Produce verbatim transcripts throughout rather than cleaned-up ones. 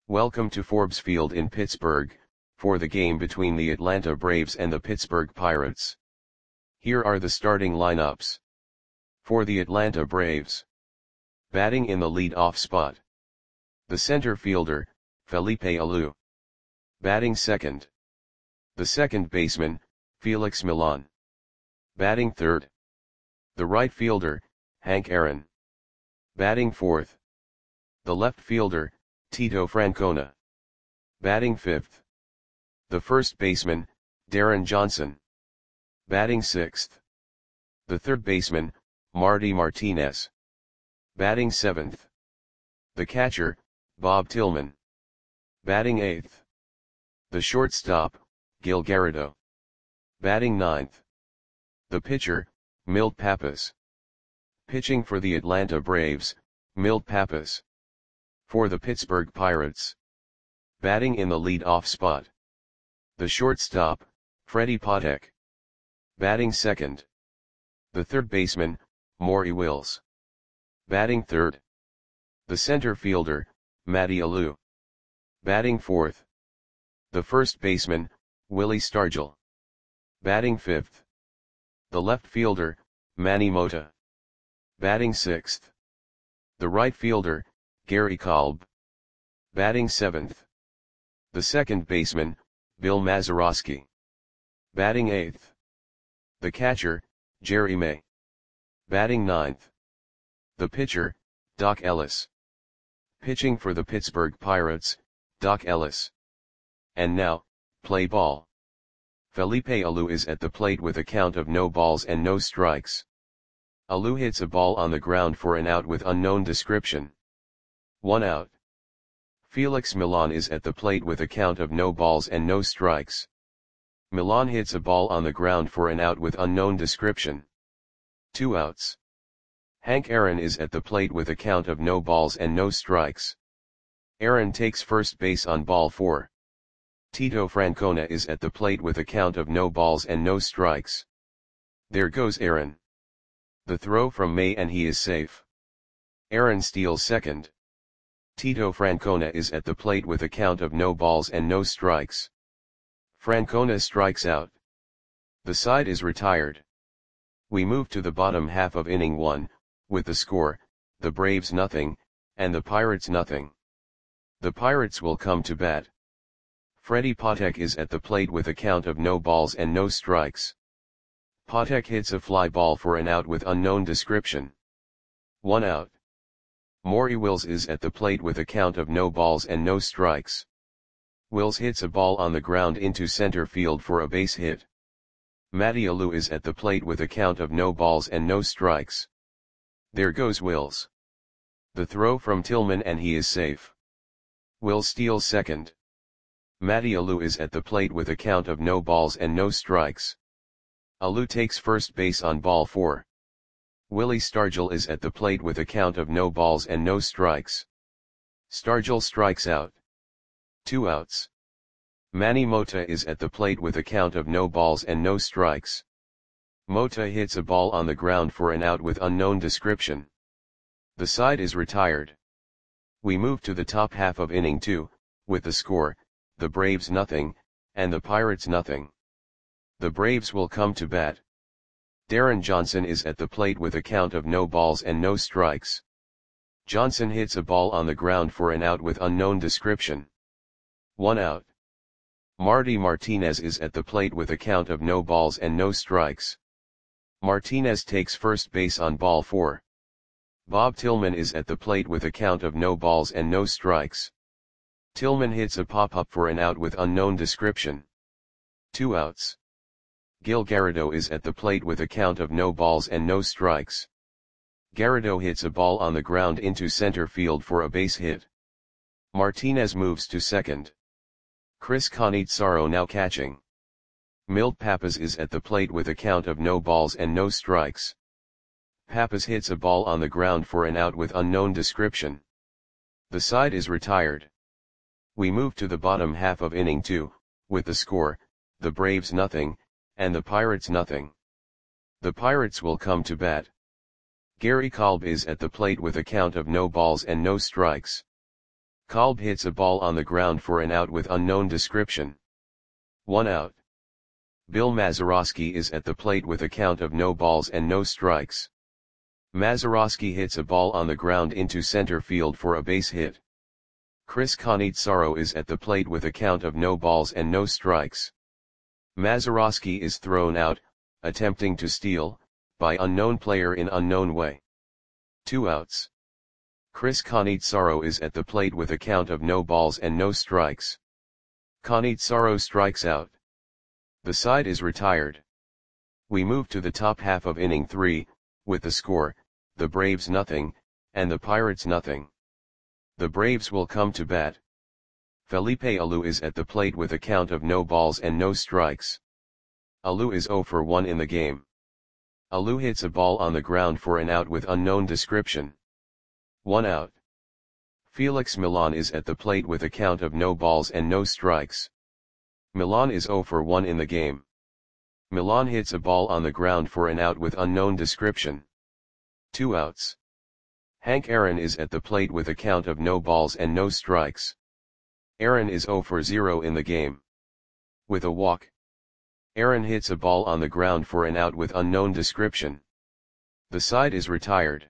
Welcome to Forbes Field in Pittsburgh, for the game between the Atlanta Braves and the Pittsburgh Pirates. Here are the starting lineups. For the Atlanta Braves. Batting in the lead-off spot. The center fielder, Felipe Alou. Batting second. The second baseman, Felix Millan. Batting third. The right fielder, Hank Aaron. Batting fourth. The left fielder, Tito Francona. Batting fifth. The first baseman, Darren Johnson. Batting sixth. The third baseman, Marty Martinez. Batting seventh. The catcher, Bob Tillman. Batting eighth. The shortstop, Gil Garrido. Batting ninth. The pitcher, Milt Pappas. Pitching for the Atlanta Braves, Milt Pappas. For the Pittsburgh Pirates. Batting in the lead-off spot. The shortstop, Freddie Patek. Batting second. The third baseman, Maury Wills. Batting third. The center fielder, Matty Alou. Batting fourth. The first baseman, Willie Stargell. Batting fifth. The left fielder, Manny Mota. Batting sixth. The right fielder, Gary Kolb. Batting seventh. The second baseman, Bill Mazeroski. Batting eighth. The catcher, Jerry May. Batting ninth. The pitcher, Doc Ellis. Pitching for the Pittsburgh Pirates, Doc Ellis. And now, play ball. Felipe Alou is at the plate with a count of no balls and no strikes. Alou hits a ball on the ground for an out with unknown description. One out. Felix Millan is at the plate with a count of no balls and no strikes. Millan hits a ball on the ground for an out with unknown description. Two outs. Hank Aaron is at the plate with a count of no balls and no strikes. Aaron takes first base on ball four. Tito Francona is at the plate with a count of no balls and no strikes. There goes Aaron. The throw from May and he is safe. Aaron steals second. Tito Francona is at the plate with a count of no balls and no strikes. Francona strikes out. The side is retired. We move to the bottom half of inning one, with the score, the Braves nothing, and the Pirates nothing. The Pirates will come to bat. Freddie Patek is at the plate with a count of no balls and no strikes. Patek hits a fly ball for an out with unknown description. One out. Maury Wills is at the plate with a count of no balls and no strikes. Wills hits a ball on the ground into center field for a base hit. Matty Alou is at the plate with a count of no balls and no strikes. There goes Wills. The throw from Tillman and he is safe. Wills steals second. Matty Alou is at the plate with a count of no balls and no strikes. Alou takes first base on ball four. Willie Stargell is at the plate with a count of no balls and no strikes. Stargell strikes out. Two outs. Manny Mota is at the plate with a count of no balls and no strikes. Mota hits a ball on the ground for an out with unknown description. The side is retired. We move to the top half of inning two, with the score, the Braves nothing, and the Pirates nothing. The Braves will come to bat. Darren Johnson is at the plate with a count of no balls and no strikes. Johnson hits a ball on the ground for an out with unknown description. One out. Marty Martinez is at the plate with a count of no balls and no strikes. Martinez takes first base on ball four. Bob Tillman is at the plate with a count of no balls and no strikes. Tillman hits a pop-up for an out with unknown description. Two outs. Gil Garrido is at the plate with a count of no balls and no strikes. Garrido hits a ball on the ground into center field for a base hit. Martinez moves to second. Chris Cannizzaro now catching. Milt Pappas is at the plate with a count of no balls and no strikes. Pappas hits a ball on the ground for an out with unknown description. The side is retired. We move to the bottom half of inning two, with the score, the Braves nothing, and the Pirates nothing. The Pirates will come to bat. Gary Kolb is at the plate with a count of no balls and no strikes. Kolb hits a ball on the ground for an out with unknown description. One out. Bill Mazeroski is at the plate with a count of no balls and no strikes. Mazeroski hits a ball on the ground into center field for a base hit. Chris Conitsaro is at the plate with a count of no balls and no strikes. Mazeroski is thrown out, attempting to steal, by unknown player in unknown way. Two outs. Chris Conitsaro is at the plate with a count of no balls and no strikes. Conitsaro strikes out. The side is retired. We move to the top half of inning three, with the score, the Braves nothing, and the Pirates nothing. The Braves will come to bat. Felipe Alou is at the plate with a count of no balls and no strikes. Alou is zero for one in the game. Alou hits a ball on the ground for an out with unknown description. One out. Felix Milan is at the plate with a count of no balls and no strikes. Milan is zero for one in the game. Milan hits a ball on the ground for an out with unknown description. Two outs. Hank Aaron is at the plate with a count of no balls and no strikes. Aaron is zero for zero in the game. With a walk. Aaron hits a ball on the ground for an out with unknown description. The side is retired.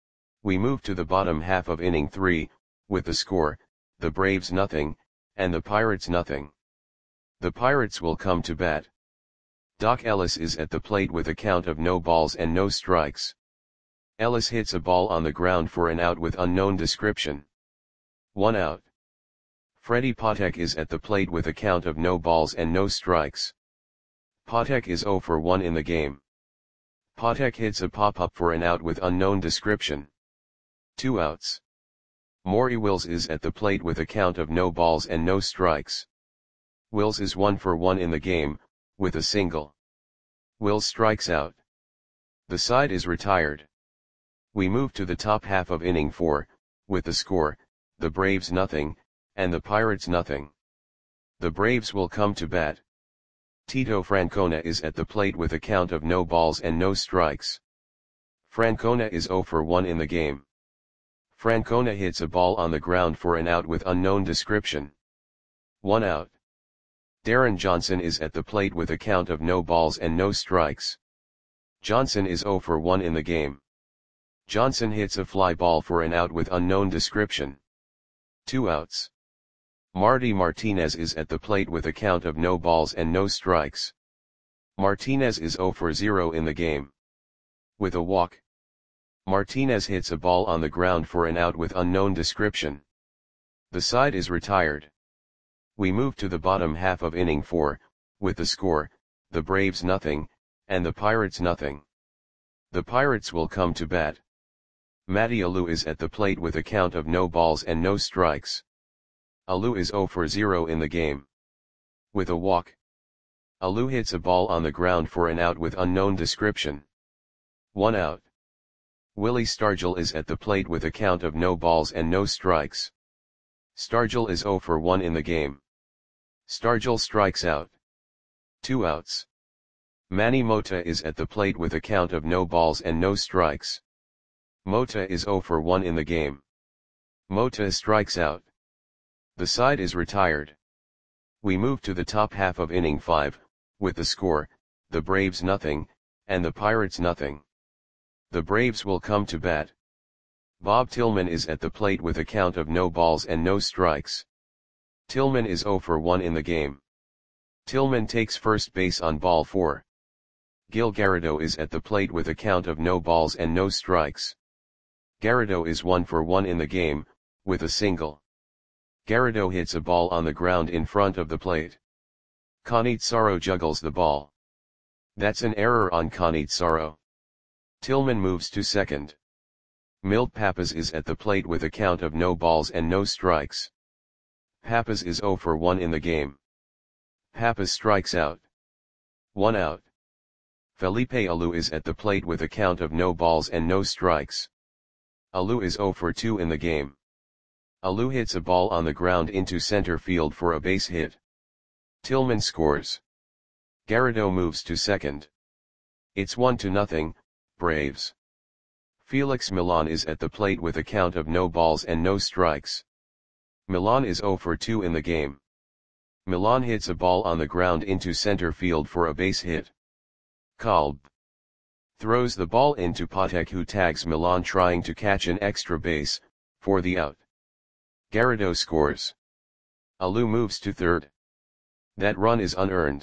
We move to the bottom half of inning three, with the score, the Braves nothing, and the Pirates nothing. The Pirates will come to bat. Doc Ellis is at the plate with a count of no balls and no strikes. Ellis hits a ball on the ground for an out with unknown description. One out. Freddie Patek is at the plate with a count of no balls and no strikes. Patek is zero for one in the game. Patek hits a pop-up for an out with unknown description. Two outs. Maury Wills is at the plate with a count of no balls and no strikes. Wills is one for one in the game, with a single. Wills strikes out. The side is retired. We move to the top half of inning four, with the score, the Braves nothing, and the Pirates nothing. The Braves will come to bat. Tito Francona is at the plate with a count of no balls and no strikes. Francona is zero for one in the game. Francona hits a ball on the ground for an out with unknown description. One out. Darren Johnson is at the plate with a count of no balls and no strikes. Johnson is zero for one in the game. Johnson hits a fly ball for an out with unknown description. Two outs. Marty Martinez is at the plate with a count of no balls and no strikes. Martinez is zero for zero in the game. With a walk. Martinez hits a ball on the ground for an out with unknown description. The side is retired. We move to the bottom half of inning four, with the score, the Braves nothing, and the Pirates nothing. The Pirates will come to bat. Matty Alou is at the plate with a count of no balls and no strikes. Alou is zero for zero in the game. With a walk. Alou hits a ball on the ground for an out with unknown description. One out. Willie Stargell is at the plate with a count of no balls and no strikes. Stargell is zero for one in the game. Stargell strikes out. Two outs. Manny Mota is at the plate with a count of no balls and no strikes. Mota is zero for one in the game. Mota strikes out. The side is retired. We move to the top half of inning five, with the score, the Braves nothing, and the Pirates nothing. The Braves will come to bat. Bob Tillman is at the plate with a count of no balls and no strikes. Tillman is zero for one in the game. Tillman takes first base on ball four. Gil Garrido is at the plate with a count of no balls and no strikes. Garrido is one for one in the game, with a single. Garrido hits a ball on the ground in front of the plate. Conitsaro juggles the ball. That's an error on Conitsaro. Tillman moves to second. Milt Pappas is at the plate with a count of no balls and no strikes. Pappas is zero for one in the game. Pappas strikes out. One out. Felipe Alou is at the plate with a count of no balls and no strikes. Alou is zero for two in the game. Alou hits a ball on the ground into center field for a base hit. Tillman scores. Garrido moves to second. It's one to nothing, Braves. Felix Milan is at the plate with a count of no balls and no strikes. Milan is zero for two in the game. Milan hits a ball on the ground into center field for a base hit. Kalb throws the ball into Patek, who tags Milan trying to catch an extra base, for the out. Garrido scores. Alou moves to third. That run is unearned.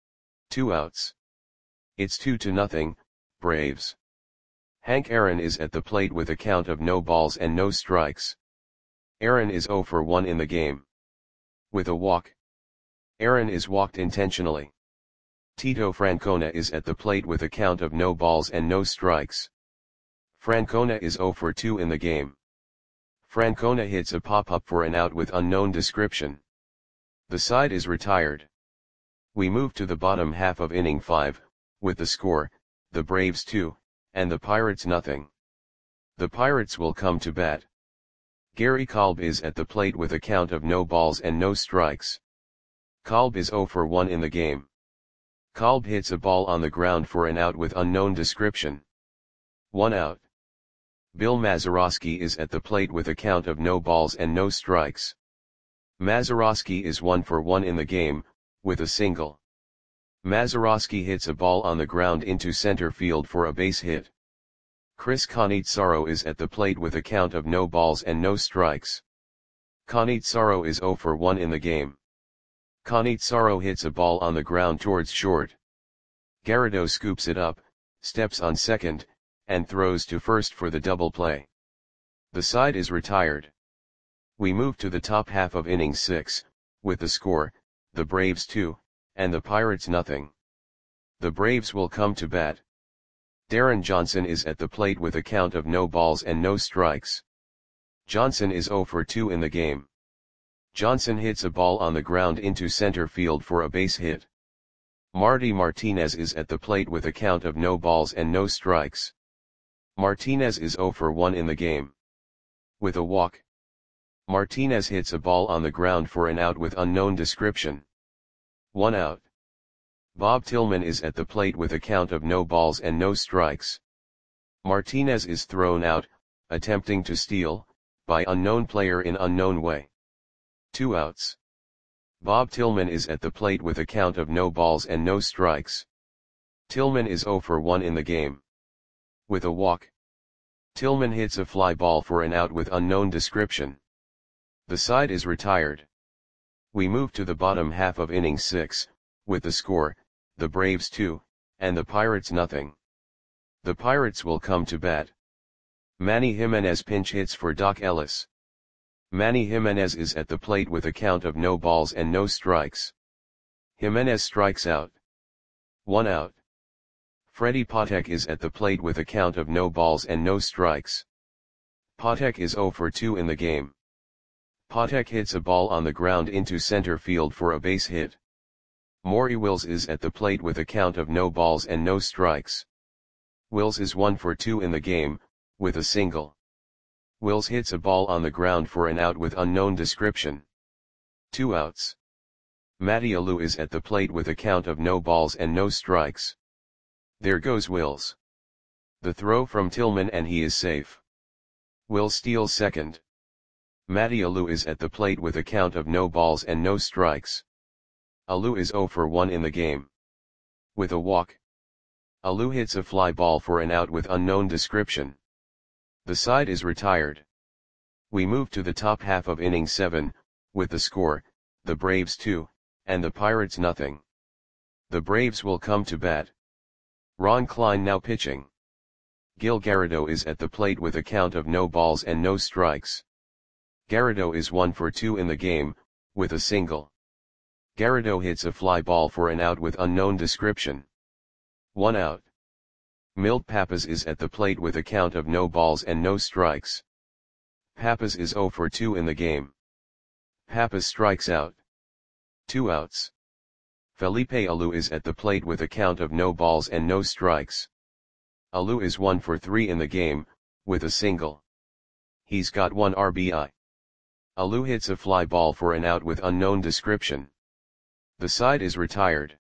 Two outs. It's two to nothing, Braves. Hank Aaron is at the plate with a count of no balls and no strikes. Aaron is zero for one in the game. With a walk. Aaron is walked intentionally. Tito Francona is at the plate with a count of no balls and no strikes. Francona is zero for two in the game. Francona hits a pop-up for an out with unknown description. The side is retired. We move to the bottom half of inning five, with the score, the Braves two, and the Pirates nothing. The Pirates will come to bat. Gary Kalb is at the plate with a count of no balls and no strikes. Kalb is zero for one in the game. Kalb hits a ball on the ground for an out with unknown description. One out. Bill Mazeroski is at the plate with a count of no balls and no strikes. Mazeroski is one for one in the game, with a single. Mazeroski hits a ball on the ground into center field for a base hit. Chris Cannizzaro is at the plate with a count of no balls and no strikes. Cannizzaro is zero for one in the game. Cannizzaro hits a ball on the ground towards short. Garrido scoops it up, steps on second, and throws to first for the double play. The side is retired. We move to the top half of inning six, with the score, the Braves two, and the Pirates nothing. The Braves will come to bat. Darren Johnson is at the plate with a count of no balls and no strikes. Johnson is zero for two in the game. Johnson hits a ball on the ground into center field for a base hit. Marty Martinez is at the plate with a count of no balls and no strikes. Martinez is zero for one in the game. With a walk. Martinez hits a ball on the ground for an out with unknown description. One out. Bob Tillman is at the plate with a count of no balls and no strikes. Martinez is thrown out, attempting to steal, by unknown player in unknown way. Two outs. Bob Tillman is at the plate with a count of no balls and no strikes. Tillman is zero for one in the game. With a walk. Tillman hits a fly ball for an out with unknown description. The side is retired. We move to the bottom half of inning six, with the score, the Braves two, and the Pirates nothing. The Pirates will come to bat. Manny Jimenez pinch hits for Doc Ellis. Manny Jimenez is at the plate with a count of no balls and no strikes. Jimenez strikes out. One out. Freddie Patek is at the plate with a count of no balls and no strikes. Patek is zero for two in the game. Patek hits a ball on the ground into center field for a base hit. Maury Wills is at the plate with a count of no balls and no strikes. Wills is one for two in the game, with a single. Wills hits a ball on the ground for an out with unknown description. Two outs. Matty Alou is at the plate with a count of no balls and no strikes. There goes Wills. The throw from Tillman and he is safe. Wills steals second. Matty Alou is at the plate with a count of no balls and no strikes. Alou is zero for one in the game. With a walk. Alou hits a fly ball for an out with unknown description. The side is retired. We move to the top half of inning seven, with the score, the Braves two, and the Pirates nothing. The Braves will come to bat. Ron Klein now pitching. Gil Garrido is at the plate with a count of no balls and no strikes. Garrido is one for two in the game, with a single. Garrido hits a fly ball for an out with unknown description. One out. Milt Pappas is at the plate with a count of no balls and no strikes. Pappas is zero for two in the game. Pappas strikes out. Two outs. Felipe Alou is at the plate with a count of no balls and no strikes. Alou is one for three in the game, with a single. He's got one R B I. Alou hits a fly ball for an out with unknown description. The side is retired.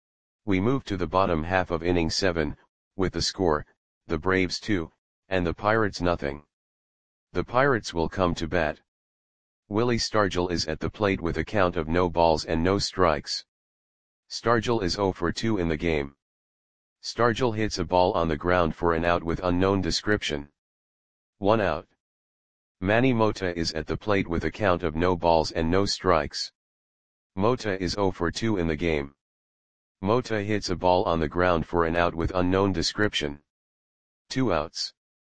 We move to the bottom half of inning seven, with the score, the Braves two, and the Pirates nothing. The Pirates will come to bat. Willie Stargell is at the plate with a count of no balls and no strikes. Stargell is zero for two in the game. Stargell hits a ball on the ground for an out with unknown description. One out. Manny Mota is at the plate with a count of no balls and no strikes. Mota is zero for two in the game. Mota hits a ball on the ground for an out with unknown description. Two outs.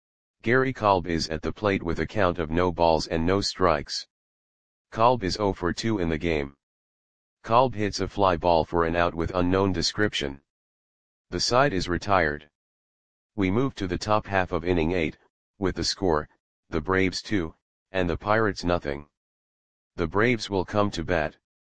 Gary Kolb is at the plate with a count of no balls and no strikes. Kolb is zero for two in the game. Kolb hits a fly ball for an out with unknown description. The side is retired. We move to the top half of inning eight, with the score, the Braves two, and the Pirates nothing. The Braves will come to bat.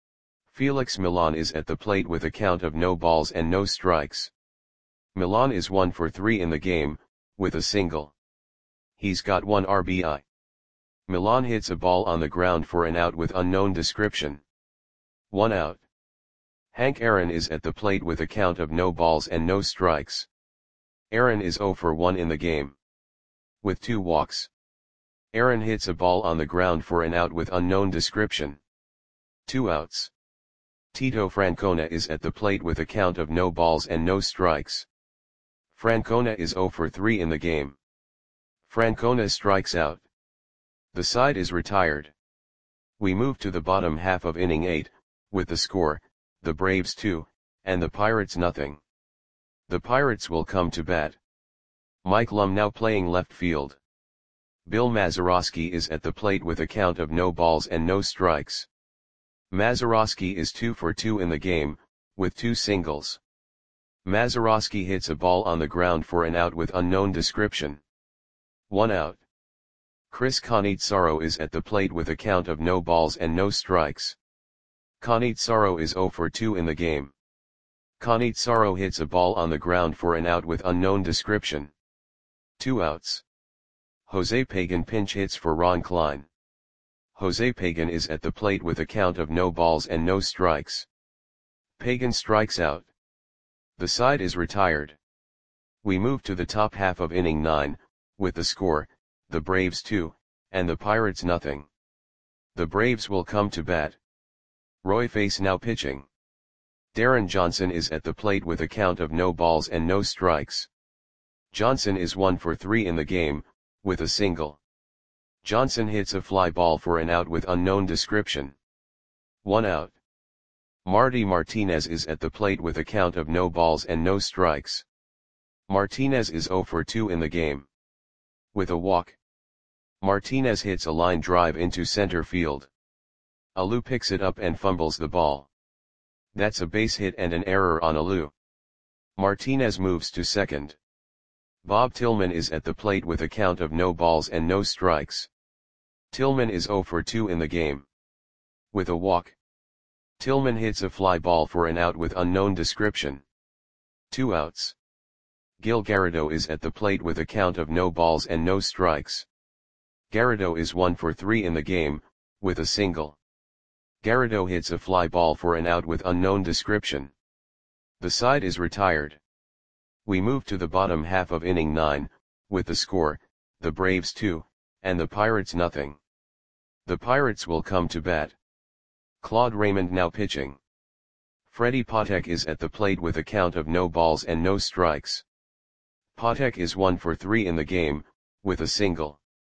Felix Millan is at the plate with a count of no balls and no strikes. Millan is one for three in the game, with a single. He's got one R B I. Millan hits a ball on the ground for an out with unknown description. One out. Hank Aaron is at the plate with a count of no balls and no strikes. Aaron is zero for one in the game. With two walks. Aaron hits a ball on the ground for an out with unknown description. Two outs. Tito Francona is at the plate with a count of no balls and no strikes. Francona is zero for three in the game. Francona strikes out. The side is retired. We move to the bottom half of inning eight, with the score, the Braves two, and the Pirates nothing. The Pirates will come to bat. Mike Lum now playing left field. Bill Mazeroski is at the plate with a count of no balls and no strikes. Mazeroski is two for two in the game, with two singles. Mazeroski hits a ball on the ground for an out with unknown description. One out. Chris Conitsaro is at the plate with a count of no balls and no strikes. Conitsaro is zero for two in the game. Conitsaro hits a ball on the ground for an out with unknown description. Two outs. Jose Pagan pinch hits for Ron Klein. Jose Pagan is at the plate with a count of no balls and no strikes. Pagan strikes out. The side is retired. We move to the top half of inning nine, with the score, the Braves two, and the Pirates nothing. The Braves will come to bat. Roy Face now pitching. Darren Johnson is at the plate with a count of no balls and no strikes. Johnson is one for three in the game, with a single. Johnson hits a fly ball for an out with unknown description. One out. Marty Martinez is at the plate with a count of no balls and no strikes. Martinez is zero for two in the game. With a walk. Martinez hits a line drive into center field. Alou picks it up and fumbles the ball. That's a base hit and an error on Alou. Martinez moves to second. Bob Tillman is at the plate with a count of no balls and no strikes. Tillman is zero for two in the game. With a walk. Tillman hits a fly ball for an out with unknown description. Two outs. Gil Garrido is at the plate with a count of no balls and no strikes. Garrido is one for three in the game, with a single. Garrido hits a fly ball for an out with unknown description. The side is retired. We move to the bottom half of inning nine, with the score, the Braves two, and the Pirates nothing. The Pirates will come to bat. Claude Raymond now pitching. Freddie Patek is at the plate with a count of no balls and no strikes. Patek is one for three in the game, with a single.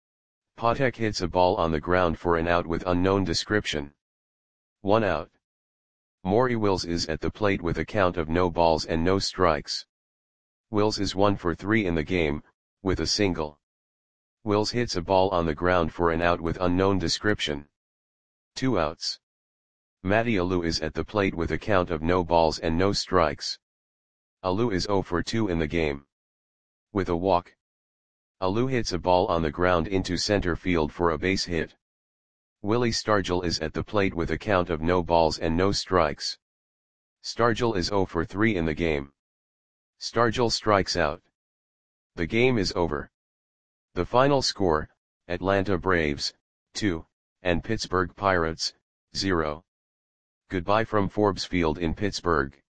Patek hits a ball on the ground for an out with unknown description. One out. Maury Wills is at the plate with a count of no balls and no strikes. Wills is one for three in the game, with a single. Wills hits a ball on the ground for an out with unknown description. Two outs. Matty Alou is at the plate with a count of no balls and no strikes. Alou is zero for two in the game. With a walk. Alou hits a ball on the ground into center field for a base hit. Willie Stargell is at the plate with a count of no balls and no strikes. Stargell is zero for three in the game. Stargell strikes out. The game is over. The final score, Atlanta Braves, two, and Pittsburgh Pirates, zero. Goodbye from Forbes Field in Pittsburgh.